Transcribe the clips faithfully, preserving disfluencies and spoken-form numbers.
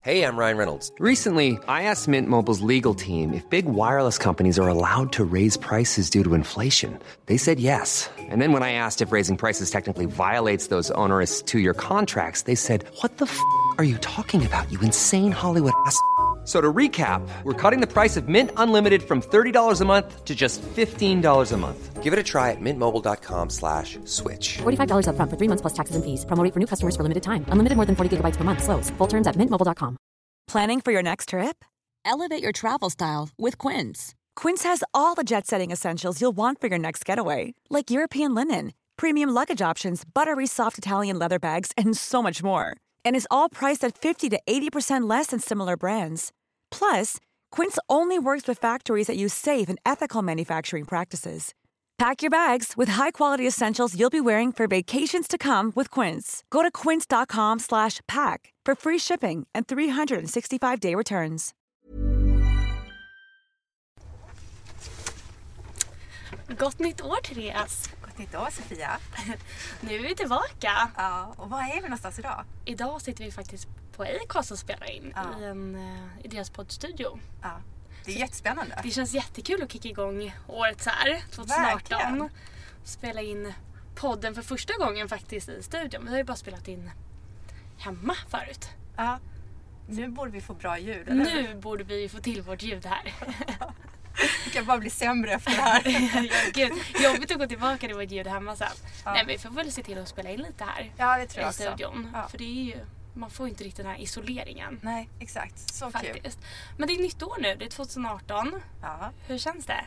Hey, I'm Ryan Reynolds. Recently, I asked Mint Mobile's legal team if big wireless companies are allowed to raise prices due to inflation. They said yes. And then when I asked if raising prices technically violates those onerous two-year contracts, they said, "What the f*** are you talking about, you insane Hollywood ass?" So to recap, we're cutting the price of Mint Unlimited from thirty dollars a month to just fifteen dollars a month. Give it a try at mintmobile.com slash switch. forty-five dollars up front for three months plus taxes and fees. Promo rate for new customers for limited time. Unlimited more than forty gigabytes per month. Slows full terms at mint mobile dot com. Planning for your next trip? Elevate your travel style with Quince. Quince has all the jet-setting essentials you'll want for your next getaway, like European linen, premium luggage options, buttery soft Italian leather bags, and so much more. And is all priced at fifty to eighty percent less than similar brands. Plus, Quince only works with factories that use safe and ethical manufacturing practices. Pack your bags with high-quality essentials you'll be wearing for vacations to come with Quince. Go to quince.com slash pack for free shipping and three sixty-five day returns. Gott nytt år, Therese. Gott nytt år, Sofia. Nu är vi tillbaka. Ja, och var är vi någonstans idag? Idag sitter vi faktiskt på Acast och spelar in ja. i, en, i deras poddstudio. Ja, det är jättespännande. Det känns jättekul att kicka igång året så här, tjugoarton. Verkligen. Spela in podden för första gången faktiskt i studion. Vi har ju bara spelat in hemma förut. Ja, nu borde vi få bra ljud, eller? Nu borde vi få till vårt ljud här. Det kan bara bli sämre efter det här. Ja, gud. Jobbigt att gå tillbaka till vårt ljud hemma sen. Ja. Nej, men vi får väl se till att spela in lite här. Ja, det tror jag i studion. Ja. För det är ju, man får inte riktigt den här isoleringen. Nej, exakt. Så faktiskt. Kul. Men det är nytt år nu, det är tjugoarton. Ja. Hur känns det?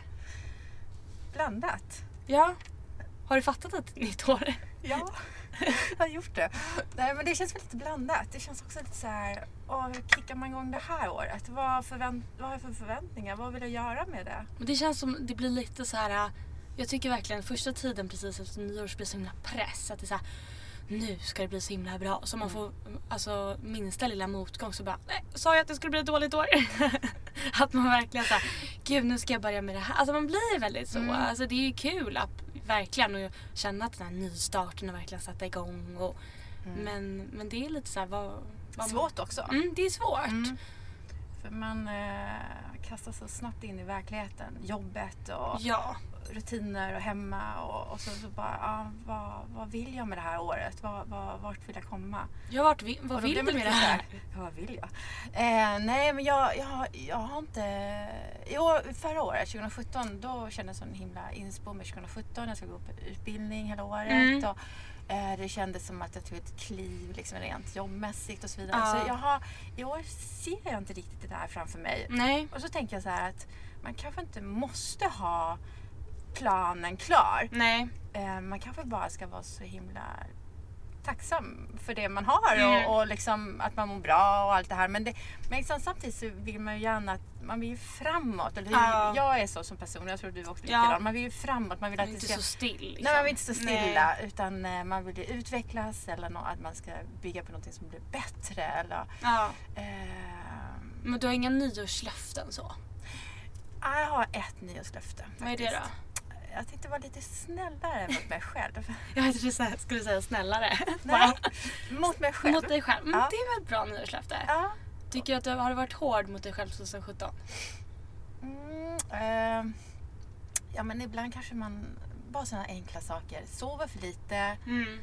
Blandat. Ja. Har du fattat att det är nytt år? Ja, jag har gjort det. Nej, men det känns väl lite blandat. Det känns också lite så här, åh, hur kickar man igång det här året? Vad, förvänt- vad har jag för förväntningar? Vad vill jag göra med det? Men det känns som, det blir lite så här, jag tycker verkligen första tiden precis efter nyår blir så himla press. Att det är så här, nu ska det bli så himla bra. Så man får, alltså minsta lilla motgång så bara, nej, sa jag att det skulle bli ett dåligt år? Att man verkligen så här, gud nu ska jag börja med det här. Alltså man blir väldigt så. Mm. Alltså det är ju kul att verkligen och känna att den här nystarten och verkligen sätta igång. Och, mm. men, men det är lite så här, vad, vad svårt också. Mm, det är svårt. Mm. För man eh, kastar så snabbt in i verkligheten. Jobbet och ja. rutiner och hemma. Och, och så, så bara, ah, vad, vad vill jag med det här året? Vad, vad, vart vill jag komma? Ja, vart, vad vill du med det här? Ja, vad vill jag? Eh, nej, men jag, jag, jag har inte... I år, förra året, tjugosjutton, då kände jag som en himla inspo med tjugosjutton. Jag ska gå på utbildning hela året. Mm. Och, eh, det kändes som att jag tog ett kliv liksom, rent jobbmässigt och så vidare. Ja. Så jag har, i år ser jag inte riktigt det där framför mig. Nej. Och så tänker jag så här att man kanske inte måste ha planen klar. Nej. Eh, man kanske bara ska vara så himla tacksam för det man har mm. och, och liksom att man mår bra och allt det här. Men, det, men liksom, samtidigt så vill man ju gärna att man vill ju framåt. Eller ja. Jag är så som person, jag tror du också ja. likadant. Man vill ju framåt. Man vill att inte det ska... så still. Liksom. Nej, man vill inte så stilla. Nej. Utan eh, man vill utvecklas eller no- att man ska bygga på något som blir bättre. Eller, ja. eh, men du har inga nyårslöften så? Jag har ett nyårslöfte. Faktiskt. Vad är det då? Jag tänkte vara lite snällare mot mig själv. Jag skulle skulle säga snällare. Nej, mot mig själv. Mot dig själv. Men ja. det är väl ett bra nyårslöfte. Ja. Tycker du att du har du varit hård mot dig själv tjugosjutton? Mm, eh, ja, men ibland kanske man bara sådana enkla saker. Sover för lite. Mm.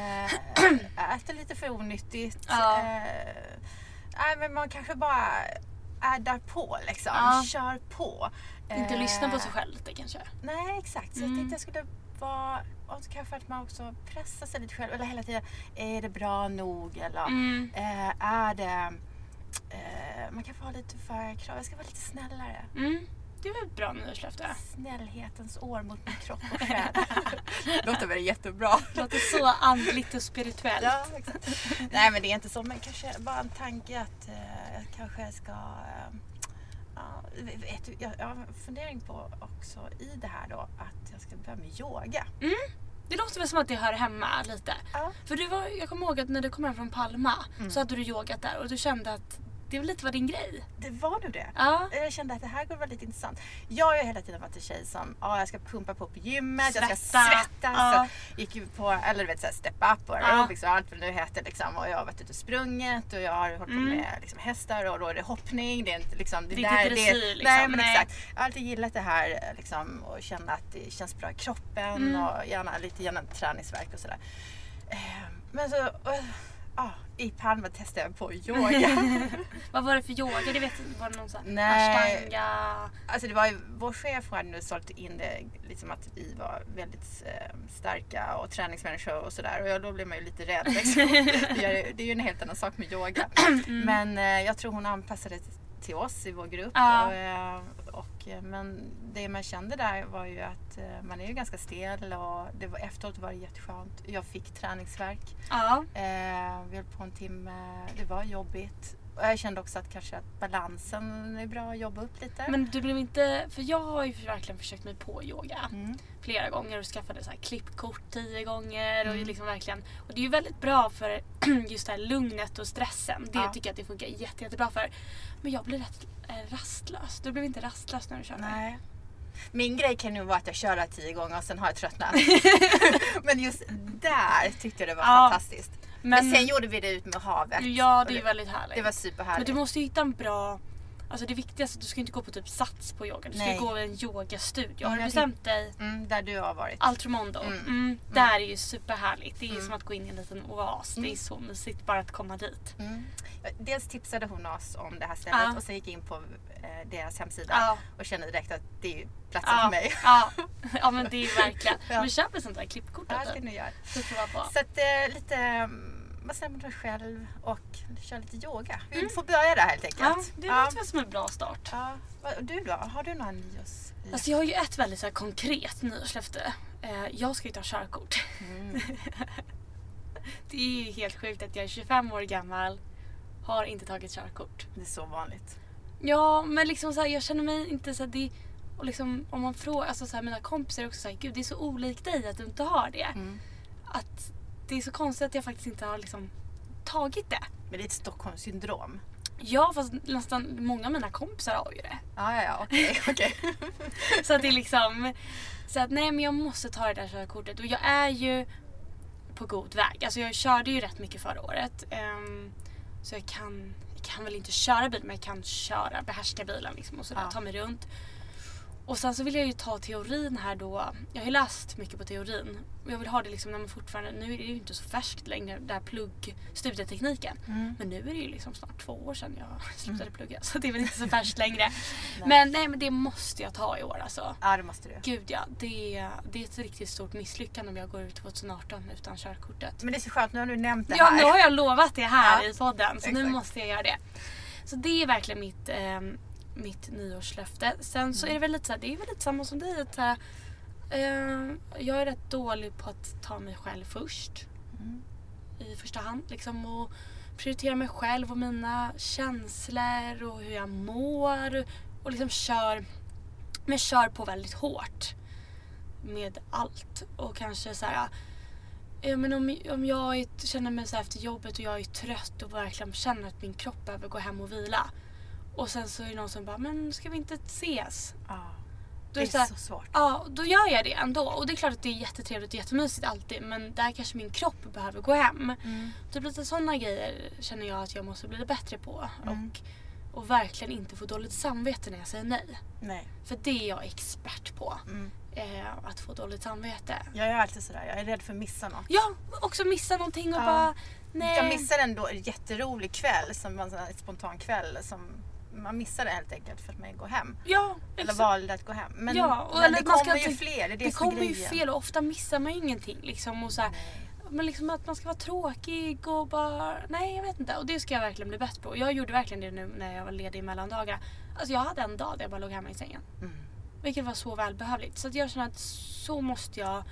Eh, äter lite för onyttigt. Ja. Eh, nej, men man kanske bara är där på liksom. Ja. Kör på. Inte eh, lyssna på sig själv lite kanske. Nej, exakt. Så mm. jag tänkte jag skulle vara... Och så kanske att man också pressar sig lite själv. Eller hela tiden, är det bra nog? Eller mm. eh, är det... Eh, man kan få ha lite för krav. Jag ska vara lite snällare. Mm. Det är väl ett bra nyårslöfte. Snällhetens år mot min kropp och själ. Låter väl jättebra. Låter så andligt och spirituellt. Ja, exakt. Nej, men det är inte så. Men kanske bara en tanke att eh, jag kanske ska... Eh, ja, vet du, jag, jag har en fundering på också i det här då att jag ska börja med yoga. Mm. Det låter väl som att det hör hemma lite. Ja. För du var, jag kommer ihåg att när du kom hem från Palma mm. så hade du yogat där och du kände att det är väl lite vad din grej. Det var nog det. Ja. Jag kände att det här går väldigt intressant. Jag har ju hela tiden varit en tjej som, ja, jag ska pumpa på på gymmet, Svetta. jag ska svettas. Ja. Så gick ju på, eller du vet, så här, step up och aerobics och allt vad det nu heter liksom. Och jag har varit ute och sprungit och jag har hållit på Mm. med liksom, hästar och då är det hoppning. Det är inte liksom, det, Det är där, inte dressyr, det, liksom. Nej, men Nej. exakt. Jag har alltid gillat det här liksom, och känna att det känns bra i kroppen Mm. och gärna lite gärna träningsverk och sådär. Eh, Men så, och, ja, i Palma testade jag på yoga. Vad var det för yoga? Det vet jag inte. Var det någon sån här Nej. ashtanga? Alltså det var ju, vår chef hade nu sålt in det liksom att vi var väldigt eh, starka och träningsmänniskor och sådär. Och jag, då blev man ju lite rädd liksom. det, är, det är ju en helt annan sak med yoga. Mm. Men eh, jag tror hon anpassade det till oss i vår grupp. Ja. Och, eh, och, eh, men det man kände där var ju att eh, man är ju ganska stel och det var, efteråt var det jätteskönt. Jag fick träningsvärk. Ja. Eh, vi höll på en timme. Det var jobbigt. Och jag kände också att kanske att balansen är bra att jobba upp lite. Men du blev inte, för jag har ju verkligen försökt mig på yoga Mm. flera gånger och skaffade så här klippkort tio gånger och Mm. liksom verkligen, och det är ju väldigt bra för just det här lugnet och stressen. Det Ja. tycker jag att det funkar jätte, jättebra för. Men jag blir rätt eh, rastlös. Du blev inte rastlös när du körde? Nej. Min grej kan ju vara att jag kör det tio gånger och sen har jag tröttnat. Men just där tyckte jag det var Ja. fantastiskt. Men, Men, sen gjorde vi det ut med havet. ja, Och det är ju väldigt härligt. Det var superhärligt. Men du måste ju hitta en bra, alltså det viktigaste är att du ska inte gå på typ sats på yoga. Du ska Nej. ju gå i en yogastudio. Har Mm, du jag bestämt dig? Mm, där du har varit. Altromondo. Mm. Mm. Där är ju superhärligt. Det är ju Mm. som att gå in i en liten oas. Det är så mysigt bara att komma dit. Mm. Dels tipsade hon oss om det här stället Ja. och sen gick jag in på eh, deras hemsida Ja. och kände direkt att det är ju platsen Ja, för mig. ja. Ja, men det är ju verkligen. Ja. Men köp ett sånt där klippkort Ja, av det ska dig. ni göra. Så prova på. Så att eh, lite, mm, vad säger man, själv och köra lite yoga. Vi får börja där helt enkelt. Ja, det låter väl som en bra start. Ja. Vad- och du då? Har du några nyårs... Alltså jag har ju ett väldigt så här konkret nyårslöfte. Eh, jag ska ju ta körkort. Mm. Det är ju helt sjukt att jag är tjugofem år gammal, har inte tagit körkort. Det är så vanligt. Ja, men liksom så här, jag känner mig inte så här, det, och liksom om man frågar, alltså så här, mina kompisar är också så här, gud det är så olikt dig att du inte har det. Mm. Att det är så konstigt att jag faktiskt inte har liksom tagit det. Men det är ett Stockholmssyndrom. Ja, fast nästan många av mina kompisar har ju det. Ja, ja, ja, okej, okej. Så att det är liksom, så att nej men jag måste ta det där körkortet. Och jag är ju på god väg. Alltså jag körde ju rätt mycket förra året. Um, så jag kan, jag kan väl inte köra bil, men jag kan köra, behärska bilen liksom och sådär, Ja. ta mig runt. Och sen så vill jag ju ta teorin här då. Jag har ju läst mycket på teorin. Och jag vill ha det liksom när man fortfarande, nu är det ju inte så färskt längre, det här plugg, studietekniken. Mm. Men nu är det ju liksom snart två år sedan jag slutade plugga. Så det är väl inte så färskt längre. Nej. Men nej, men det måste jag ta i år alltså. Ja, det måste du. Gud ja, det, det är ett riktigt stort misslyckande om jag går ut tjugoarton utan körkortet. Men det är så skönt, nu har du nämnt det Ja, här. nu har jag lovat det här Ja, i podden. Så nu exakt. måste jag göra det. Så det är verkligen mitt, eh, mitt nyårslöfte. Sen så är det väl lite så här, det är väl lite samma som dig. Att, så här, eh, jag är rätt dålig på att ta mig själv först. Mm. I första hand. Liksom, och prioritera mig själv och mina känslor och hur jag mår. Och liksom kör, men kör på väldigt hårt. Med allt. Och kanske så här... Ja, men om, om jag är, känner mig så här efter jobbet och jag är trött och verkligen känner att min kropp behöver gå hem och vila. Och sen så är det någon som bara, men ska vi inte ses? Ja, Då det är så, här, så svårt. ja, då gör jag det ändå. Och det är klart att det är jättetrevligt och jättemysigt alltid. Men där kanske min kropp behöver gå hem. Mm. Typ lite sådana grejer känner jag att jag måste bli bättre på. Mm. Och, och verkligen inte få dåligt samvete när jag säger nej. Nej. För det är jag expert på. Mm. Eh, att få dåligt samvete. Jag är alltid sådär, jag är rädd för att missa något. Ja, också missa någonting och Ja. bara... Nej. Jag missade en då en jätterolig kväll, som var en sån här spontan kväll som man missade helt enkelt för att man går hem. Ja, Eller exakt. valde att gå hem. Men, Ja, och men eller det man ska kommer ju tänka- fler, det är det, Det som är kommer ju grejen. fel och ofta missar man ju ingenting liksom. Och så här, men liksom att man ska vara tråkig och bara... Nej, jag vet inte. Och det ska jag verkligen bli bättre på. Jag gjorde verkligen det nu när jag var ledig i mellandagar. Alltså jag hade en dag där jag bara låg hemma i sängen. Mm. Vilket var så välbehövligt. Så att jag känner att så måste jag...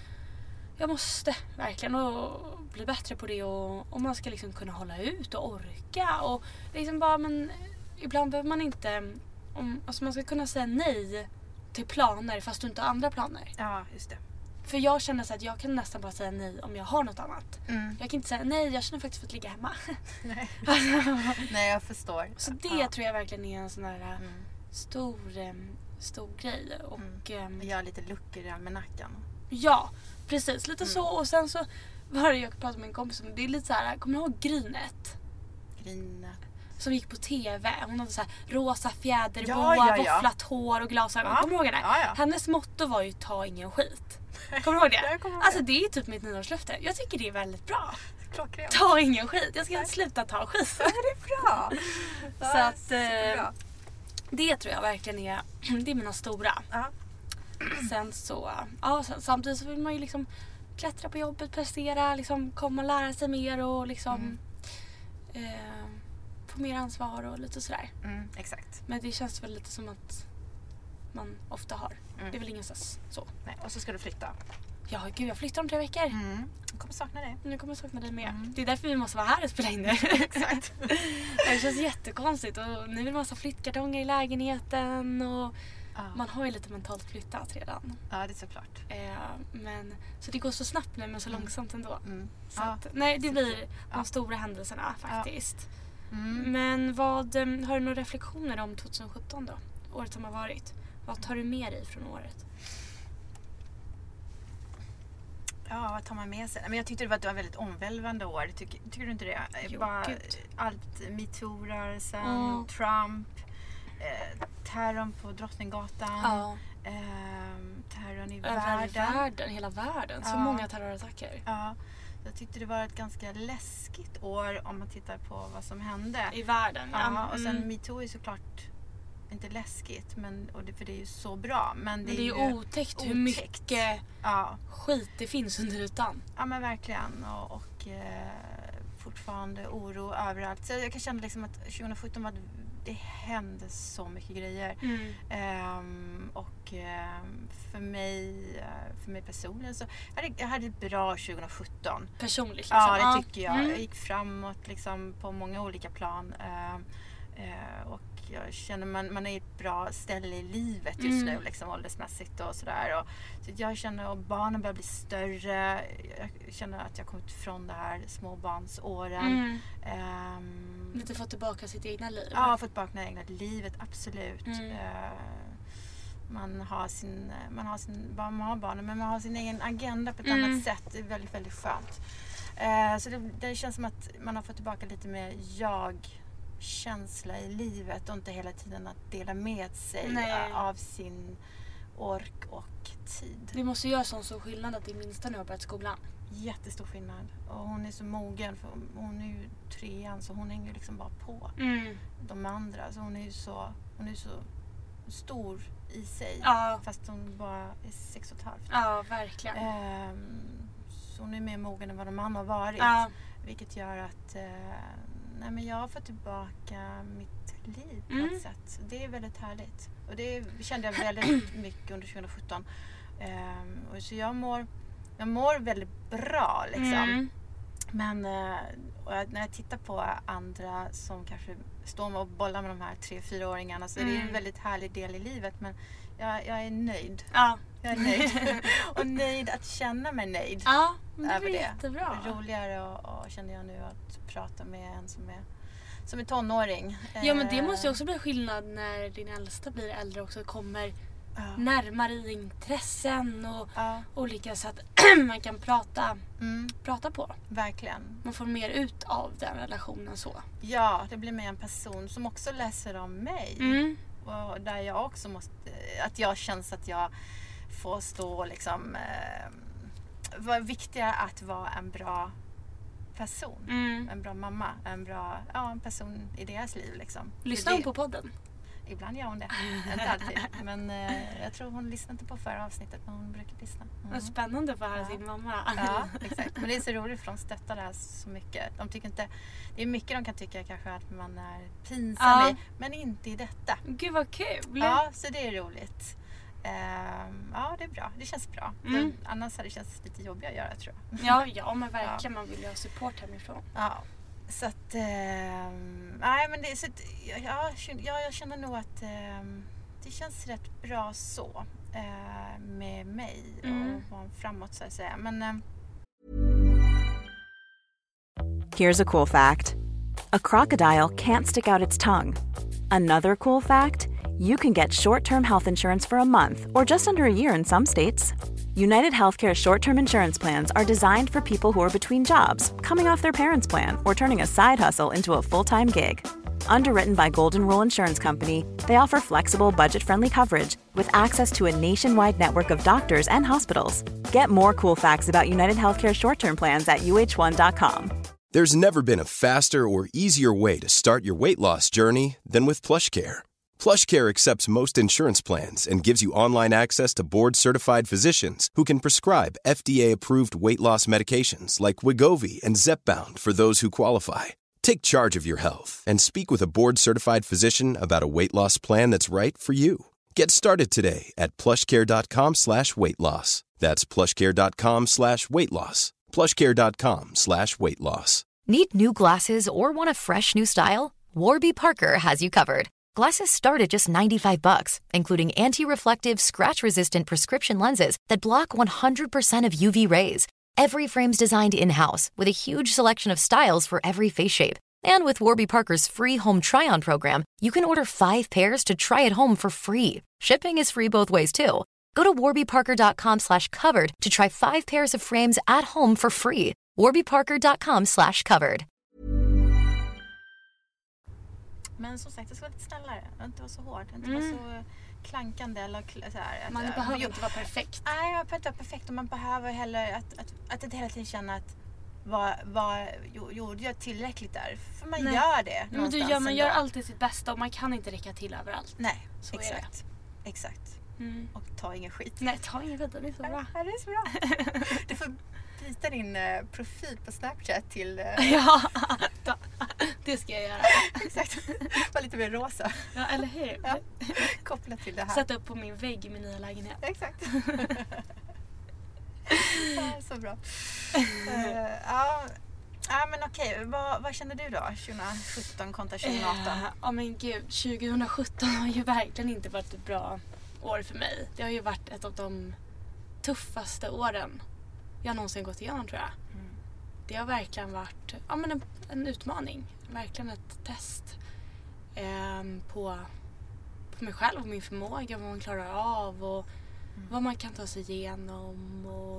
Jag måste verkligen och bli bättre på det. Och, och man ska liksom kunna hålla ut och orka. Och liksom bara, men ibland behöver man inte... Om, alltså man ska kunna säga nej till planer fast du inte har andra planer. Ja, just det. För jag känner så att jag kan nästan bara säga nej om jag har något annat. Mm. Jag kan inte säga nej, jag känner faktiskt för att ligga hemma. Nej. Nej, jag förstår. Så det ja. tror jag verkligen är en sån här Mm. stor, stor grej. Och, mm. ehm, Gör lite luckor i almanackan. ja, precis. Lite Mm. så. Och sen så var det jag pratade med en kompis om. Det är lite så här, kommer du ihåg Grynet? Grynet. Som gick på tv. Hon hade så här rosa fjäderboa, Ja, ja, ja. våfflat hår och glasögon. Ja. Kommer du ihåg henne? Ja, ja. Hennes motto var ju ta ingen skit. Kommer du ihåg det? Jag kommer ihåg Alltså det. det är typ mitt nyårslöfte. Jag tycker det är väldigt bra. Klockrent. Ta ingen skit. Jag ska sluta ta skit. Ja, det är bra. Så att eh, superbra. det tror jag verkligen är, det är mina stora. Ja. Sen så, ja, sen, samtidigt så vill man ju liksom klättra på jobbet, prestera, liksom komma och lära sig mer och liksom Mm. eh, få mer ansvar och lite sådär. Mm, exakt. Men det känns väl lite som att man ofta har. Mm. Det är väl ingenstans så. Nej, och så ska du flytta. Ja, gud, jag flyttar om tre veckor. Mm. Jag kommer sakna dig. Nu kommer jag sakna dig med. Mm. Det är därför vi måste vara här och spela in det. Exakt. Det känns jättekonstigt och nu är det massa flyttkartonger i lägenheten och Ja. man har ju lite mentalt flyttat redan. Ja, det är såklart. Eh, men, så det går så snabbt nu men så Mm. långsamt ändå. Mm. Så Ja. att, nej, det blir de Ja. stora händelserna faktiskt. Mm. Men vad, eh, har du några reflektioner om tjugohundrasjutton då? Året som har varit. Vad tar du med dig från året? Ja, vad tar man med sig? Men jag tyckte det var ett väldigt omvälvande år. Tycker, tycker du inte det? Jo, Bara gud. allt, metoo-rörelsen, Mm. Trump, eh, terrorn på Drottninggatan, Ja, eh, terrorn i över världen. världen, hela världen. Så Ja. många terrorattacker. Ja, jag tyckte det var ett ganska läskigt år om man tittar på vad som hände. I världen, ja. Ja, och sen Mm. metoo är såklart inte läskigt, men, och det, för det är ju så bra. Men det, Men det är ju ju otäckt hur otäckt. mycket Ja, skit det finns under ytan. ja men verkligen. Och, och eh, fortfarande oro överallt. Så jag kan känna liksom att tjugohundrasjutton var det hände så mycket grejer. Mm. Ehm, och ehm, för mig eh, för mig personligen så jag hade jag hade ett bra tjugohundrasjutton. Personligt liksom. Ja, det tycker jag. Mm. Jag gick framåt liksom på många olika plan. Ehm, eh, och jag känner man man är i ett bra ställe i livet just Mm. nu liksom åldersmässigt och sådär. Och, så jag känner att barnen börjar bli större. Jag känner att jag kommit ifrån det här småbarnsåren. Mm. Ehm, Lite få tillbaka sitt egna liv. Ja, fått tillbaka det egna livet, absolut. Mm. Eh, man har sin, man har sin, man har barnen, men man har sin egen agenda på ett Mm. annat sätt. Det är väldigt, väldigt skönt. Eh, så det, det känns som att man har fått tillbaka lite mer jag-känsla i livet och inte hela tiden att dela med sig Nej. av sin ork och tid. Det måste göra sån stor skillnad att din minsta nu har börjat skolan. Jättestor skillnad. Och hon är så mogen, för hon är ju trean så hon hänger liksom bara på Mm. de andra. Så hon är ju så, hon är så stor i sig. Ja. Fast hon bara är sex och ett halvt. Ja, verkligen. Ehm, så hon är mer mogen än vad de andra har varit. Ja. Vilket gör att eh, nej, men jag har fått tillbaka mitt liv på Mm. något sätt. Det är väldigt härligt. Och det kände jag väldigt mycket under tjugohundrasjutton. Ehm, och så jag mår, jag mår väldigt bra liksom. Mm. Men eh, och jag, när jag tittar på andra som kanske står och bollar med de här tre fyraåringarna så är det ju en Mm. väldigt härlig del i livet. Men jag, jag är nöjd. Ja. Jag är nöjd. Och nöjd att känna mig nöjd Ja, men det över blir det. jättebra. Roligare och, och känner jag nu att prata med en som är, som är tonåring. Ja, men det Eh, måste ju också bli skillnad när din äldsta blir äldre också kommer ja. närmare i intressen och Ja, olika sätt man kan prata, mm, prata på. verkligen. Man får mer ut av den relationen så. Ja, det blir med en person som också läser om mig. Mm. Och där jag också måste, att jag känns att jag får stå liksom, eh, vad viktigare att vara en bra person. Mm. En bra mamma, en bra, ja, en person i deras liv liksom. Lyssnar Det- hon på podden? Ibland gör hon det, inte alltid. Men eh, jag tror hon lyssnade inte på förra avsnittet, men hon brukar lyssna. Mm. Vad spännande att få höra Ja. sin mamma. Ja, exakt. Men det är så roligt för de stöttar det här så mycket. De tycker inte, det är mycket de kan tycka kanske att man är pinsam Ja. i, men inte i detta. Gud vad kul. Ja, så det är roligt. Ehm, ja, det är bra. Det känns bra. Mm. Det, annars hade det känts lite jobbigt att göra, tror jag. Ja, ja men verkligen. Man vill ju ha support hemifrån. Ja. Så att, ehm, nej men det, så att, ja, jag, ja, jag känner nog att ehm, det känns rätt bra så. eh, med mig Mm. och vara framåt så att säga. Men eh, Here's a cool fact. A crocodile can't stick out its tongue. Another cool fact, you can get short-term health insurance for a month or just under a year in some states. United Healthcare short-term insurance plans are designed for people who are between jobs, coming off their parents' plan, or turning a side hustle into a full-time gig. Underwritten by Golden Rule Insurance Company, they offer flexible, budget-friendly coverage with access to a nationwide network of doctors and hospitals. Get more cool facts about United Healthcare short-term plans at U H one dot com. There's never been a faster or easier way to start your weight loss journey than with PlushCare. PlushCare accepts most insurance plans and gives you online access to board-certified physicians who can prescribe F D A-approved weight loss medications like Wegovy and Zepbound for those who qualify. Take charge of your health and speak with a board-certified physician about a weight loss plan that's right for you. Get started today at plushcare.com slash weight loss. That's plushcare.com slash weight loss. plushcare.com slash weight loss. Need new glasses or want a fresh new style? Warby Parker has you covered. Glasses start at just ninety-five bucks, including anti-reflective, scratch-resistant prescription lenses that block one hundred percent of U V rays. Every frame's designed in-house with a huge selection of styles for every face shape. And with Warby Parker's free home try-on program, you can order five pairs to try at home for free. Shipping is free both ways too. Go to warbyparker.com slash covered to try five pairs of frames at home for free. warbyparker.com slash covered. Men som sagt, det ska vara lite snällare. Inte vara så hård. Inte Mm. vara så klankande eller kl- så här. Att, Man äh, behöver jo, inte vara perfekt. Nej, man behöver inte vara perfekt. Och man behöver heller att, att, att inte hela tiden känna att vad, vad jo, gjorde jag tillräckligt där? För man Nej. gör det Men du gör, man ändå. gör alltid sitt bästa och man kan inte räcka till överallt. Nej, Så är exakt. Exakt. Mm. Och ta ingen skit. Nej, ta ingen skit, det är så bra. Ja, det är så bra. Du får byta din eh, profil på Snapchat till... Eh, Ja, det ska jag göra. exakt. Var lite mer rosa. Ja, eller hur? Ja. Kopplat till det här. Sätta upp på min vägg i min nya lägenhet. Exakt. Ja, så bra. Uh, ja, ja, men okej. Vad, vad känner du då? tjugosjutton kontra tjugoarton? Ja, uh, oh men gud. tjugosjutton har ju verkligen inte varit ett bra år för mig. Det har ju varit ett av de tuffaste åren jag någonsin gått igenom, tror jag. Mm. Det har verkligen varit ja, men en, en utmaning. Verkligen ett test eh, på, på mig själv och min förmåga. Vad man klarar av och mm. vad man kan ta sig igenom. Och,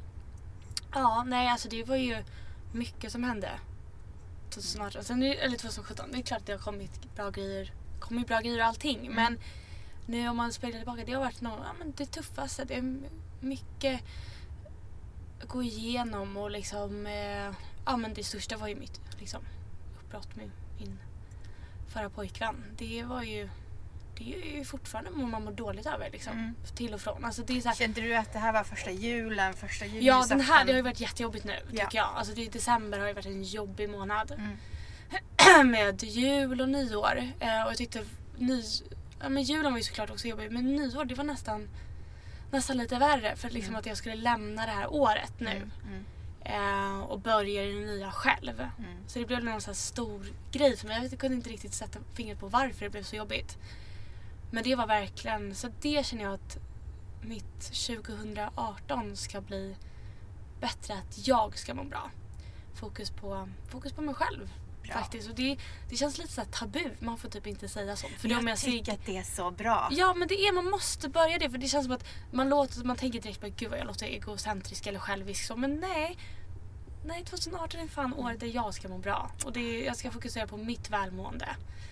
ja, nej, alltså det var ju mycket som hände tjugoarton. Sen, eller tjugosjutton. Det är klart att det har kommit bra grejer. kommit bra grejer och allting. Mm. Men nu om man spelar tillbaka, det har varit någon, ja, men det tuffaste. Det är mycket att gå igenom och liksom, eh, ja men det största var ju mitt liksom, uppbrott med min förra pojkvän. Det var ju, det är ju fortfarande man mår dåligt över liksom, mm. till och från. Alltså, det är så här, kände du att det här var första julen, första julen? Ja, den här, det har ju varit jättejobbigt nu, tycker ja. jag. Alltså det, december har ju varit en jobbig månad. Mm. Med jul och nyår. Eh, och jag tyckte ny, ja, men julen var ju såklart också jobbig, men nyår, det var nästan nästan lite värre för liksom mm. att jag skulle lämna det här året nu mm. Mm. Eh, och börja i det nya själv. Mm. Så det blev någon sån här stor grej för mig. Jag vet, jag kunde inte riktigt sätta fingret på varför det blev så jobbigt. Men det var verkligen, så det känner jag att mitt tjugoarton ska bli bättre, att jag ska må bra. Fokus på, fokus på mig själv. Bra. Faktiskt. Och det, det känns lite så här tabu. Man får typ inte säga sånt. För jag om jag tycker ser... att det är så bra. Ja, men det är, man måste börja det. För det känns som att man, låter, man tänker direkt på gud vad jag låter egocentrisk eller självisk. Så, men nej. Nej, tjugoarton är fan året där jag ska må bra. Och det, jag ska fokusera på mitt välmående.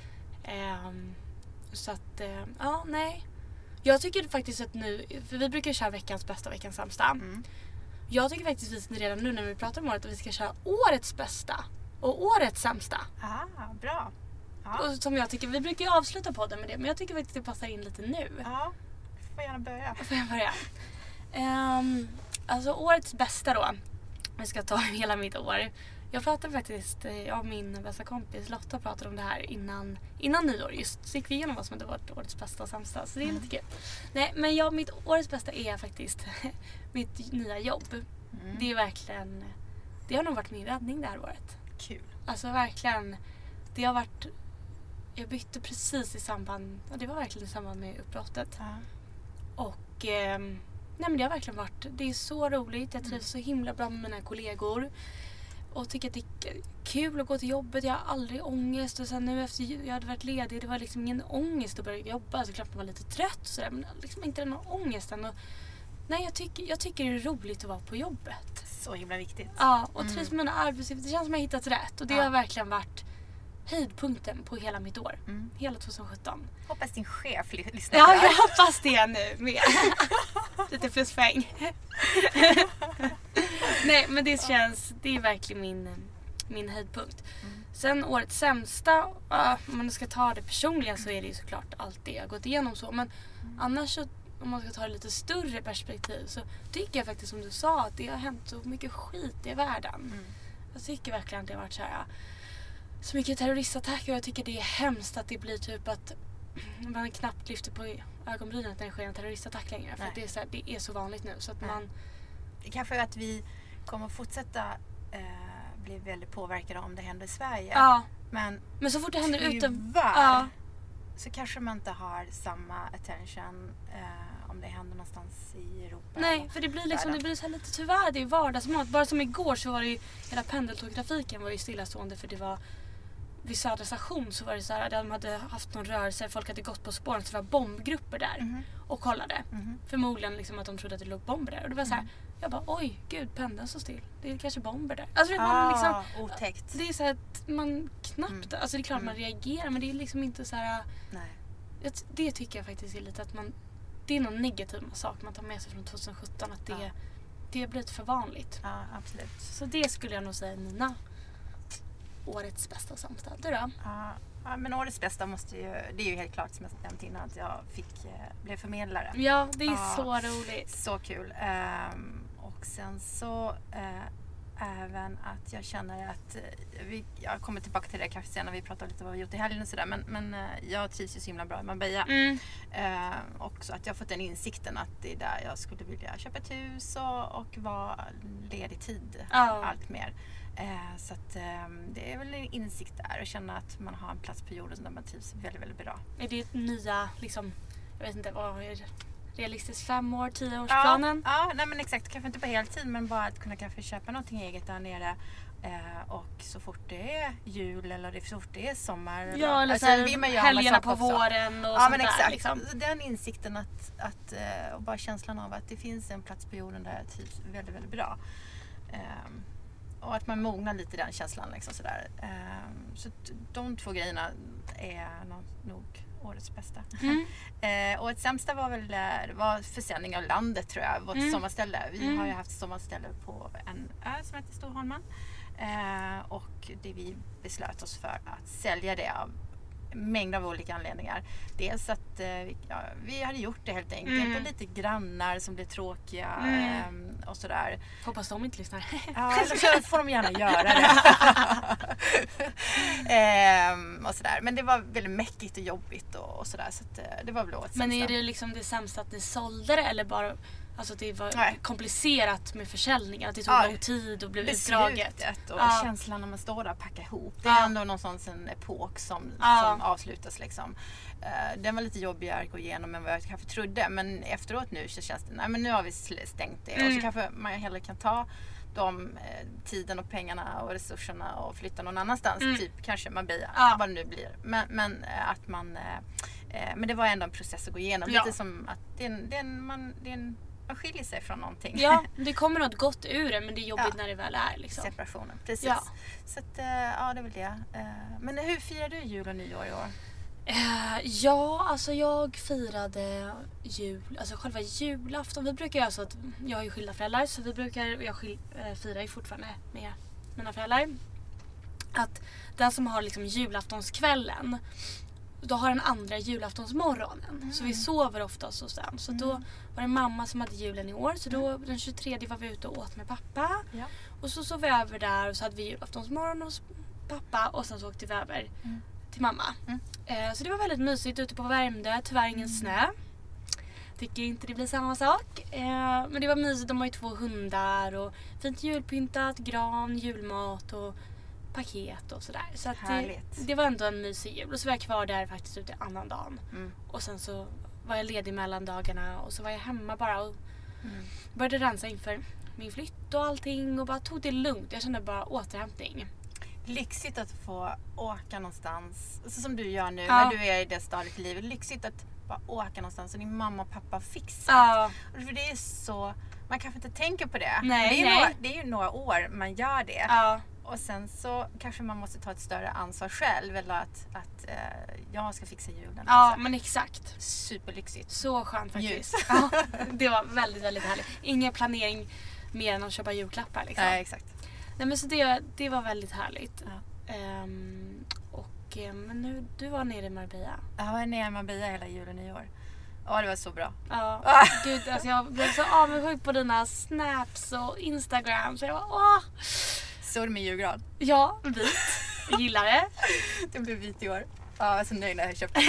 Um, så att, uh, ja, nej. Jag tycker faktiskt att nu, för vi brukar köra veckans bästa och veckans sämsta. Mm. Jag tycker faktiskt att vi redan nu när vi pratar om året att vi ska köra årets bästa. Och årets sämsta. Ah, bra. Ja. Och som jag tycker, vi brukar ju avsluta podden med det. Men jag tycker faktiskt att det passar in lite nu. Ja, får gärna börja. Får jag börja? Um, alltså årets bästa då. Vi ska ta hela mitt år. Jag pratade faktiskt, jag och min bästa kompis Lotta pratade om det här innan, innan nyår. Just så gick vi igenom vad som hade varit årets bästa och sämsta. Så det är mm. lite kul. Nej, men jag, mitt årets bästa är faktiskt mitt nya jobb. Mm. Det är verkligen, det har nog varit min räddning det här året. Kul. Alltså verkligen, det har varit, jag bytte precis i samband, ja, det var verkligen i samband med uppbrottet. Ja. Och Och eh, nej men det har verkligen varit, det är så roligt. Jag trivs så himla bra med mina kollegor. Och tycker att det är kul att gå till jobbet. Jag har aldrig ångest. Och sen nu efter jag hade varit ledig, det var liksom ingen ångest att börja jobba. Så klart man var lite trött och sådär. Men liksom inte någon ångest än. Och, nej, jag tycker, jag tycker det är roligt att vara på jobbet. Så himla viktigt. Ja, och trivs med mina arbetsuppgifter. Det känns som att jag har hittat rätt. Och det ja. har verkligen varit höjdpunkten på hela mitt år. Mm. Hela tjugosjutton. Hoppas din chef lyssnar. Ja, jag hoppas det nu med. Lite pluspoäng. Nej, men det känns, det är verkligen min, min höjdpunkt. Mm. Sen årets sämsta, uh, om man ska ta det personligen så är det ju såklart allt det jag har gått igenom så. Men mm. annars så, om man ska ta det lite större perspektiv så tycker jag faktiskt som du sa att det har hänt så mycket skit i världen. Mm. Jag tycker verkligen att det har varit så här, så mycket terroristattacker och jag tycker det är hemskt att det blir typ att man knappt lyfter på ögonbrynen att det sker en terroristattack längre. För det är, så här, det är så vanligt nu så att man... Kanske att vi kommer fortsätta eh, bli väldigt påverkade om det händer i Sverige. Ja. Men, Men så fort det händer utan... Ja. Så kanske man inte har samma attention eh, om det händer någonstans i Europa. Nej, för det blir liksom det blir så här lite tyvärr, det är vardagsmat. Bara som igår så var det ju, hela pendeltågtrafiken var ju stillastående för det var vid Södra station så var det så här, de hade haft någon rörelse, folk hade gått på spåren så det var bombgrupper där mm-hmm. och kollade. Mm-hmm. Förmodligen liksom att de trodde att det låg bomber där. Och det var så här, mm. jag bara oj, gud, pendeln står still. Det är kanske bomber där. Alltså ah, man liksom, otäckt. Det är så här att man knappt, mm. alltså det är klart mm. man reagerar men det är liksom inte så här. Nej. Det tycker jag faktiskt är lite att man, det är någon negativ sak man tar med sig från tjugosjutton att det, ja. det blir lite för vanligt. Ja, absolut. Så det skulle jag nog säga Nina. Årets bästa och sämsta. Du då? Ja, ja, men årets bästa måste ju, det är ju helt klart som jag nämnt innan att jag fick, eh, blev förmedlare. Ja, det är ja, så roligt. Så kul. Um, och sen så uh, även att jag känner att uh, vi, jag kommer tillbaka till det kanske sen när vi pratar lite om vad vi gjort i helgen och sådär. Men, men uh, jag trivs ju så himla bra i Marbella. Mm. Uh, och så att jag har fått den insikten att det är där jag skulle vilja köpa ett hus och, och vara ledig tid. Oh. Allt mer. Eh, så att eh, det är väl en insikt där och känna att man har en plats på jorden där man trivs väldigt, väldigt bra. Är det nya, liksom, jag vet inte, vad är det? Realistiskt fem år, tioårsplanen? Ja, ja, nej men exakt, kanske inte på heltid men bara att kunna kanske köpa någonting eget där nere eh, och så fort det är jul eller så fort det är sommar eller, ja, eller alltså, så vill man helgerna på också. Våren och ja, sånt men exakt. Där liksom. Den insikten att, att eh, och bara känslan av att det finns en plats på jorden där jag trivs väldigt, väldigt bra. Eh, Och att man mognar lite i den känslan. Liksom sådär. Um, så t- de två grejerna är no- nog årets bästa. Mm. uh, och ett sämsta var väl det var försäljning av landet tror jag. Vårt mm. sommarställe. Vi mm. har ju haft sommarställe på en ö som heter Storholmen. Uh, och det vi beslöt oss för att sälja det av mängder av olika anledningar. Dels att eh, ja, vi hade gjort det helt enkelt. Mm. Och lite grannar som blev tråkiga mm. eh, och sådär. Hoppas de inte lyssnar. Ja, så får de gärna göra det. eh, och sådär. Men det var väldigt mäckigt och jobbigt och, och sådär. Så att, det var väl åt Men är det liksom det sämsta att ni sålde det eller bara alltså det var Nej. komplicerat med försäljningen, att det tog ja, lång tid och blev utdraget. Och ja. känslan när man står där och packar ihop. Det är ja. ändå någonstans en epok som, ja. som avslutas liksom. Uh, den var lite jobbigare att gå igenom än vad jag kanske trodde. Men efteråt nu så känns det, nej men nu har vi stängt det. Mm. Och så kanske man hellre kan ta de eh, tiden och pengarna och resurserna och flytta någon annanstans. Mm. Typ kanske Marbella, ja. vad det nu blir. Men, men eh, att man eh, men det var ändå en process att gå igenom. Ja. Lite som att det är en, det är en, man, det är en man skiljer sig från någonting. Ja, det kommer något gott ur det men det är jobbigt ja. när det väl är liksom. Separationen, precis. Ja. Så att, ja det är väl det. Men hur firar du jul och nyår i år? Uh, ja, alltså jag firade jul, alltså själva julafton. Vi brukar göra så att jag har ju skilda föräldrar så vi brukar, jag skil, uh, firar ju fortfarande med mina föräldrar. Att den som har liksom julaftonskvällen då har den andra julaftonsmorgonen. Mm. Så vi sover oftast hos den. Så mm. då var det mamma som hade julen i år. Så då den tjugotredje var vi ute och åt med pappa. Ja. Och så sov vi över där och så hade vi julaftonsmorgon hos pappa. Och sen så åkte vi över mm. till mamma. Mm. Eh, så det var väldigt mysigt ute på Värmdö. Tyvärr ingen mm. snö. Tycker inte det blir samma sak. Eh, men det var mysigt. De har ju två hundar och fint julpyntat, gran, julmat och paket och sådär. Så att det, det var ändå en mysig jul. Och så var jag kvar där faktiskt ute annan dagen. Mm. Och sen så var jag ledig mellan dagarna och så var jag hemma bara och mm. började rensa inför min flytt och allting och bara tog det lugnt. Jag kände bara återhämtning. Lyxigt att få åka någonstans, så som du gör nu ja. när du är i det stadiet i livet. Lyxigt att bara åka någonstans och din mamma och pappa fixar. Ja. För det är så, man kanske inte tänker på det. Nej, det, är nej. Några, det är ju några år man gör det. Ja. Och sen så kanske man måste ta ett större ansvar själv. Eller att, att eh, jag ska fixa julen. Ja, alltså. Men exakt. Superlyxigt. Så skönt faktiskt. Ja, det var väldigt, väldigt härligt. Ingen planering mer än att köpa julklappar. Liksom. Nej, exakt. Nej, men så det, det var väldigt härligt. Ja. Um, och men nu, du var nere i Marbella. Jag var nere i Marbella hela jul och nyår. Ja, det var så bra. Ja, gud, alltså jag blev så avundsjuk på dina snaps och Instagram. Så jag var, åh! Såg du min julgran? Ja, vit. Jag gillar det. Den blev vit i år. Ja, jag var så nöjd när jag köpte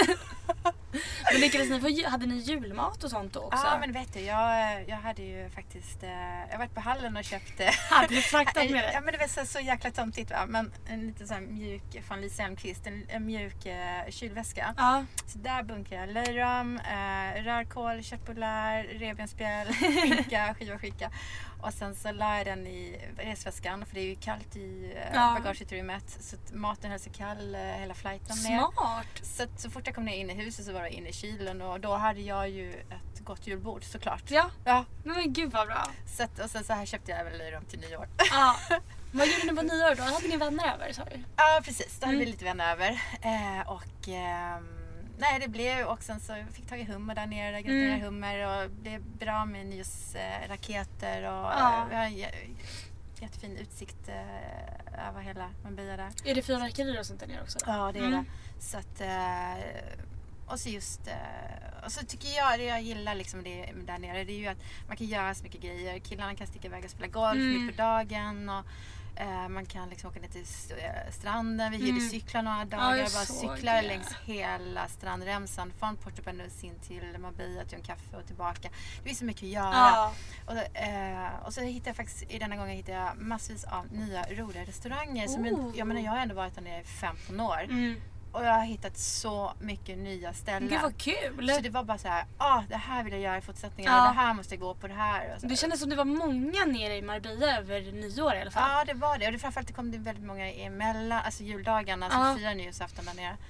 Men lyckades ni få, hade ni julmat och sånt då också? Ja, men vet du, jag, jag hade ju faktiskt, jag varit på hallen och köpte. Hade du fraktat med det? Ja, men det var så, så jäkla tomtigt, va? Men en liten sån här mjuk, från Lisa Elmqvist, en, en mjuk uh, kylväska. Ja. Så där bunkar jag löjrom, uh, rörkål, köttbullar, revbensspjäll, skinka, skiva skinka. Och sen så la jag den i resväskan, för det är ju kallt i uh, ja. bagageutrymmet. Så att maten höll sig kall uh, hela flighten ner. Smart! Så, att, så fort jag kom ner in i huset så var jag inne i kylen och då hade jag ju ett gott julbord såklart. Ja, ja. Men gud vad bra. Så att, och sen så här köpte jag väl löjrom till nyår. Ja. Vad gjorde ni på nyår då? Hade ni vänner över, sa du? Ja, precis. Då hade mm. vi lite vänner över. Eh, och eh, nej, det blev och sen så fick tag i hummer där nere, gratulerar mm. hummer och det är bra med nyårsraketer och ja. vi har en jättefin utsikt eh, över hela Marbella där. Är det fyrverkerier och sånt där nere också? Då? Ja, det är mm. det. Så att eh, och så just och så tycker jag det jag gillar liksom det där nere, det är ju att man kan göra så mycket grejer. Killarna kan sticka iväg och spela golf mm. mitt på dagen och eh, man kan liksom åka ner till stranden. Vi hyrde mm. cyklar några dagar, ja, bara cyklar det. längs hela strandremsan från Porto Banús in till Marbella till en kaffe och tillbaka. Det finns så mycket att göra. Ja. Och, eh, och så hittade jag faktiskt i denna gången hittade jag massvis av nya roliga restauranger. Oh. Som jag menar jag har ändå varit där nere i femton år. Mm. Och jag har hittat så mycket nya ställen. Gud vad kul! Så det var bara så här, ah, det här vill jag göra i fortsättningen. Ja. Det här måste jag gå på det här. Och så. Det kändes som det var många nere i Marbella över nyår i alla fall. Ja, det var det. Och det framförallt det kom det väldigt många emellan, alltså juldagarna, ja. alltså fyra nyårsafton där nere.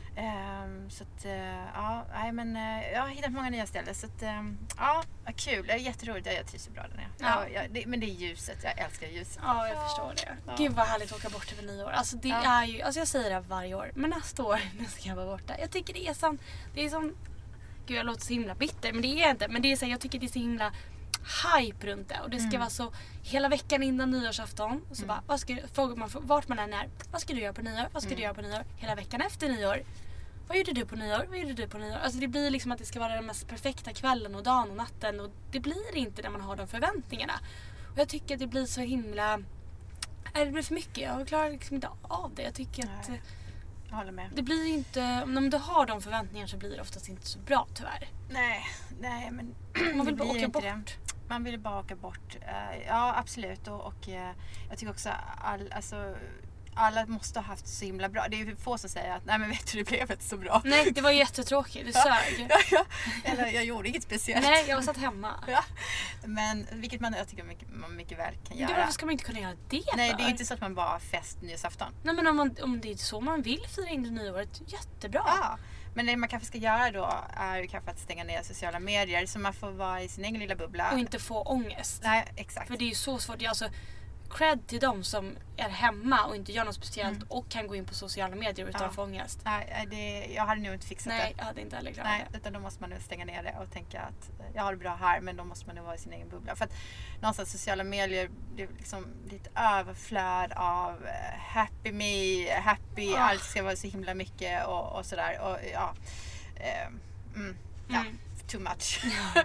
Um, så att, uh, ja, nej, men uh, jag har hittat många nya ställen. Så att, um, ja, kul. Det är jätteroligt. Jag trivs så bra där nere. Ja. Ja, det, men det är ljuset. Jag älskar ljuset. Ja, jag förstår det. Ja. Gud vad härligt att åka bort över nyår. Alltså det ja. är ju, alltså jag säger det varje år. Men nästa år, nu ska jag vara borta. Jag tycker det är sån, det är sån, gud jag låter så himla bitter. Men det är jag inte. Men det är så, jag tycker det är så himla hype runt det. Och det ska mm. vara så hela veckan innan nyårsafton. Och så mm. bara, vad ska, frågar man vart man än är. Vad ska du göra på nyår? Vad ska mm. du göra på nyår? Hela veckan efter nyår. Vad gjorde du på nyår? Vad gjorde du på nyår? Alltså det blir liksom att det ska vara den mest perfekta kvällen och dagen och natten. Och det blir inte när man har de förväntningarna. Och jag tycker att det blir så himla... Det blir för mycket. Jag klarar liksom inte av det. Jag tycker att... Nej, jag håller med. Det blir inte... Om du har de förväntningarna så blir det oftast inte så bra, tyvärr. Nej, nej men... Man vill bara åka bort. Det. Man vill bara åka bort. Ja, absolut. Och, och jag tycker också all... Alltså, alla måste ha haft så himla bra. Det är ju få som säger att nej men vet du, det blev inte så bra. Nej, det var jättetråkigt. Det sög. Ja, ja. Eller jag gjorde inget speciellt. Nej, jag var satt hemma. Ja. Men vilket man, jag tycker mycket, man mycket väl kan göra. Men varför ska man inte kunna göra det för? Nej, det är inte så att man bara har fest nyårsafton. Nej, men om, man, om det är så man vill fira in det nyåret, jättebra. Ja. Men det man kanske ska göra då är ju kanske att stänga ner sociala medier så man får vara i sin egen lilla bubbla. Och inte få ångest. Nej, exakt. För det är ju så svårt. Jag, alltså, cred till dem som är hemma och inte gör något speciellt mm. och kan gå in på sociala medier utan ja. att få ångest. Nej, det, jag hade nog inte fixat Nej, det. Nej, jag hade inte heller klarat Nej, det. utan då måste man nu stänga ner det och tänka att jag har det bra här, men då måste man nu vara i sin egen bubbla. För att någonstans sociala medier, det är liksom lite överflöd av happy me, happy, oh. allt ska vara så himla mycket och, och sådär. Och ja, eh, mm, ja. Mm. Too much. Ja.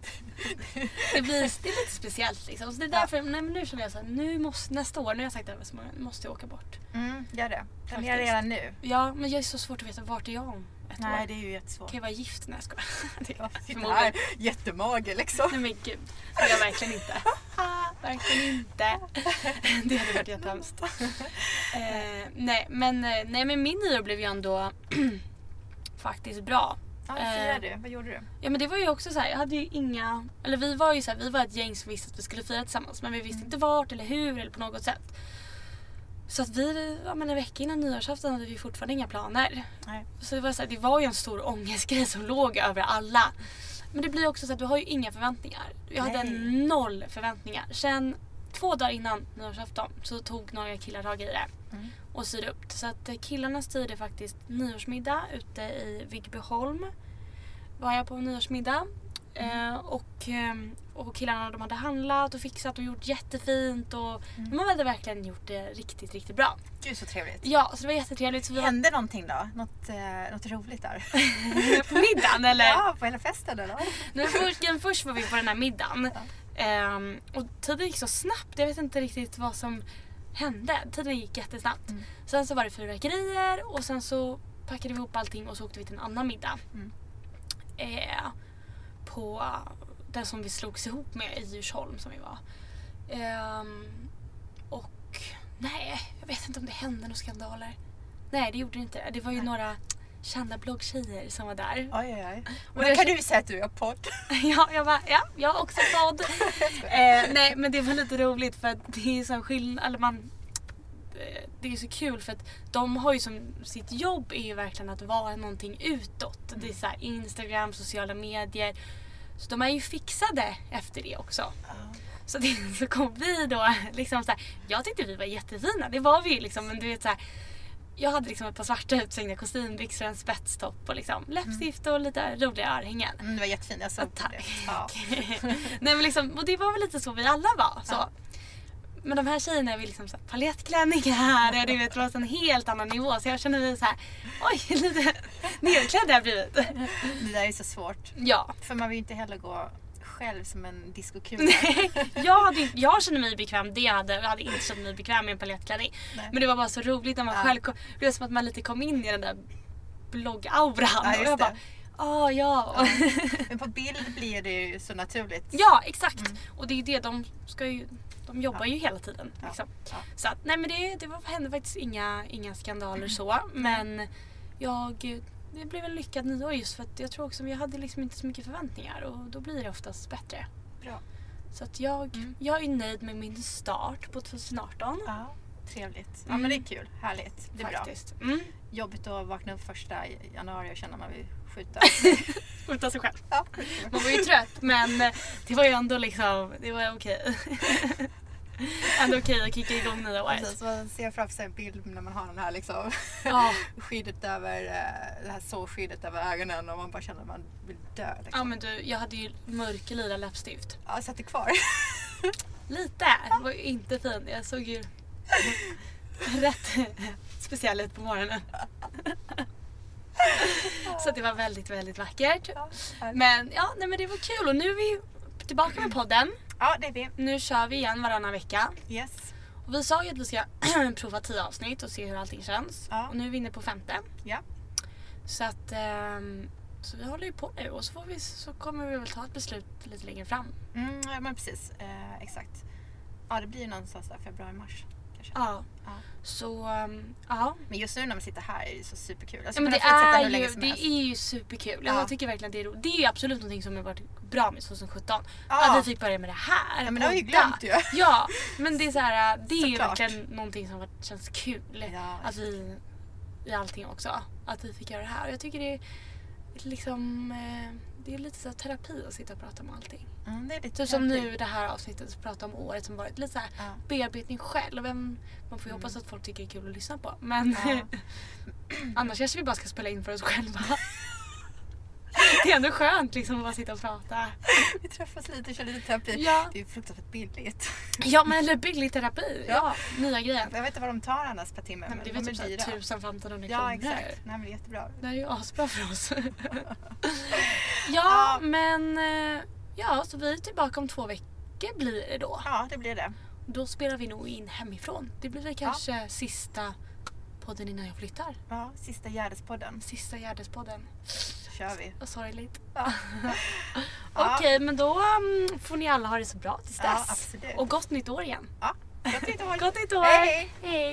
det, blir, det är lite speciellt liksom. Så det är därför, ja. nej, men nu känner jag så här, nu måste, nästa år, nu har jag sagt det så många, måste jag åka bort. Mm, gör det. Planera redan nu. Ja, men jag är så svårt att veta vart är jag om ett nej, år. det är ju jättesvårt. Kan jag vara gift? Nej, jag skojar. Det är här, jättemage liksom. Nej men gud, det är jag verkligen inte. verkligen inte. Det hade varit jättehemskt. eh, nej, men, nej, men min nyår blev ju ändå faktiskt bra. Ja, hur firade du? Vad gjorde du? Ja, men det var ju också så här, jag hade ju inga, eller vi var ju så här, vi var ett gäng som visste att vi skulle fira tillsammans, men vi visste mm. inte vart eller hur eller på något sätt. Så att vi, ja men en vecka innan nyårsafton hade vi fortfarande inga planer. Nej. Så det var så här, det var ju en stor ångestgrej som låg över alla. Men det blir också så att du har ju inga förväntningar. Jag hade en noll förväntningar. Sen två dagar innan nyårsafton så tog några killar tag i det mm. och styrde upp. Så att killarna styrde faktiskt nyårsmiddag ute i Vigbyholm. Var jag på nyårsmiddag. Mm. Eh, och, och killarna, de hade handlat och fixat och gjort jättefint. Och mm. de hade verkligen gjort det riktigt, riktigt bra. Gud, så trevligt. Ja, så det var jättetrevligt. Så vi hände var... någonting då? Något, eh, något roligt där? På middagen eller? Ja, på hela festen eller? Nej, först, först var vi på den här middagen. Ja. Um, och tiden gick så snabbt. Jag vet inte riktigt vad som hände. Tiden gick jättesnabbt. Mm. Sen så var det fyrverkerier och sen så packade vi ihop allting och så åkte vi till en annan middag. Mm. Eh, på den som vi slogs ihop med i Djursholm som vi var. Eh, och nej, jag vet inte om det hände några skandaler. Nej, det gjorde det inte. Det var ju nej. några kända bloggtjejer som var där. Oj, oj, oj. Och då kan du säga att du har podd. ja, jag bara, ja, jag har också podd. eh, nej, men det var lite roligt för att det är så skillnad, eller man, det är så kul för att de har ju som sitt jobb är ju verkligen att vara någonting utåt. Mm. Det är så här Instagram, sociala medier. Så de är ju fixade efter det också. Mm. Så, det, så kom vi då liksom så här, jag tyckte vi var jättefina. Det var vi ju liksom, men du vet så här, jag hade liksom ett par svarta utsvängda kostymbyxor, en spetstopp och liksom läppstift och lite roliga örhängen. Mm, det var jättefint, jag såg tack. Det. Ja. Nej, men liksom, och det var väl lite så vi alla var. Så. Ja. Men de här tjejerna är vi liksom så här palettklänningar och det vet, var en helt annan nivå. Så jag känner mig så här, oj, lite nedklädd har jag blivit. Det där är så svårt. Ja. För man vill ju inte heller gå själv som en diskokul. Nej, jag, hade, jag kände mig bekväm. Det hade, jag hade inte känt mig bekväm med en palettklänning. Nej. Men det var bara så roligt när man ja. själv kom. Det var som att man lite kom in i den där bloggauran. Ja, och jag bara, ah, ja. ja. Men på bild blir det ju så naturligt. Ja, exakt. Mm. Och det är ju det, de ska ju... De jobbar ja. ju hela tiden. Liksom. Ja. Ja. Så att, nej, men det, det var, hände faktiskt inga, inga skandaler mm. så. Men jag, det blev en lyckad nyår just för att jag tror också att jag hade liksom inte så mycket förväntningar. Och då blir det oftast bättre. Bra. Så att jag, mm. jag är nöjd med min start på tjugoarton. Ja, trevligt. Ja, mm. men det är kul. Härligt. Det är faktiskt. Bra. Mm. Jobbigt att vakna upp första januari och känna att man vill skjuta. skjuta sig själv. Ja. Man var ju trött, men det var ju ändå liksom, det var okej. Ändå okej att kicka igång nya året. Precis, man ser framför sig en bild när man har den här liksom ja. skyddet över, det här såskyddet över ögonen och man bara känner att man vill dö. Liksom. Ja, men du, jag hade ju mörklila läppstift. Ja, jag satte kvar. Lite, det var ju inte fin. Jag såg ju rätt speciell ut på morgonen. Så det var väldigt, väldigt vackert. Men ja, nej, men det var kul och nu är vi tillbaka med podden. Ja, det är vi. Nu kör vi igen varannan vecka. Yes. Och vi sa ju att vi ska prova tio avsnitt och se hur allting känns. Ja. Och nu är vi inne på femte. Ja. Så att um, så vi håller ju på nu och så, får vi, så kommer vi väl ta ett beslut lite längre fram. Mm, ja, men precis. Eh, exakt. Ja, det blir någonstans där februari-mars. Ja. ja, så um, ja. Men just nu när man sitter här är det så superkul. Alltså, ja, men det är, ju, det är ju superkul. Ja. Jag tycker verkligen att det är roligt. Det är ju absolut någonting som har varit bra med tjugosjutton. Ja. Att vi fick börja med det här. Ja, men det har vi glömt ju. Ja, men det är så här, det är ju klart. verkligen någonting som varit, känns kul. Ja. Att vi i allting också. Att vi fick göra det här. Och jag tycker det är liksom eh, det är lite så här terapi att sitta och prata om allting. Mm, det är lite så som nu det här avsnittet att prata om året som varit lite så här ja. bearbetning själv. Man får ju hoppas mm. att folk tycker det är kul att lyssna på. Men ja. annars kanske vi bara ska spela in för oss själva. Det är ändå skönt liksom att bara sitta och prata. Vi träffas lite och kör lite terapi. Ja. Det är fruktansvärt billigt. Ja, men eller billig terapi. Ja, ja, nya grejer. Jag vet inte vad de tar annars per timme. Nej, men det är väl typ tusen femtonhundra kronor. Ja, exakt. Nej, men det är jättebra. Det är ju asbra för oss. ja, ja, men ja, så vi är tillbaka om två veckor blir det då. Ja, det blir det. Då spelar vi nog in hemifrån. Det blir väl kanske ja. sista podden innan jag flyttar. Ja, sista Gärdespodden. Sista Gärdespodden. Kör vi. Vad sorgligt. Ja. Okej, okay, men då um, får ni alla ha det så bra tills dess. Ja, absolut. Och gott nytt år igen. Ja, gott nytt år. Gott nytt år. Hej, hej. Hej.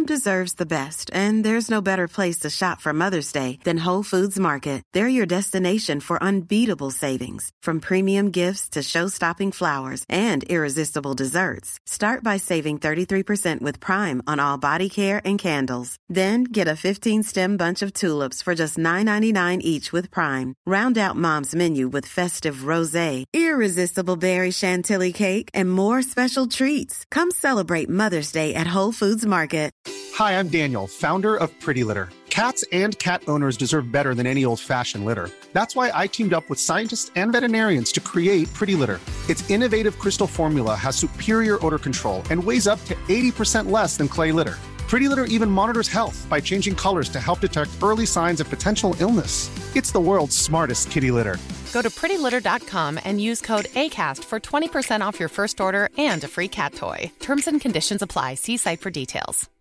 Mom deserves the best, and there's no better place to shop for Mother's Day than Whole Foods Market. They're your destination for unbeatable savings, from premium gifts to show-stopping flowers and irresistible desserts. Start by saving thirty-three percent with Prime on all body care and candles. Then get a fifteen-stem bunch of tulips for just nine ninety-nine each with Prime. Round out Mom's menu with festive rosé, irresistible berry chantilly cake, and more special treats. Come celebrate Mother's Day at Whole Foods Market. Hi, I'm Daniel, founder of Pretty Litter. Cats and cat owners deserve better than any old-fashioned litter. That's why I teamed up with scientists and veterinarians to create Pretty Litter. Its innovative crystal formula has superior odor control and weighs up to eighty percent less than clay litter. Pretty Litter even monitors health by changing colors to help detect early signs of potential illness. It's the world's smartest kitty litter. Go to pretty litter dot com and use code ACAST for twenty percent off your first order and a free cat toy. Terms and conditions apply. See site for details.